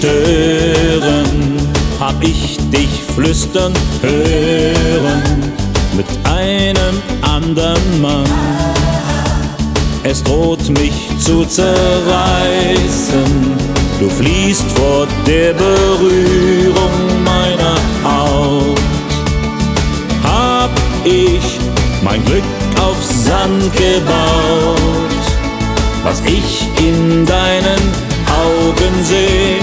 stören, hab ich dich flüstern hören mit einem anderen Mann. Es droht mich zu zerreißen, du fliehst vor der Berührung meiner Haut. Hab ich mein Glück auf Sand gebaut, was ich in deinen Augen seh,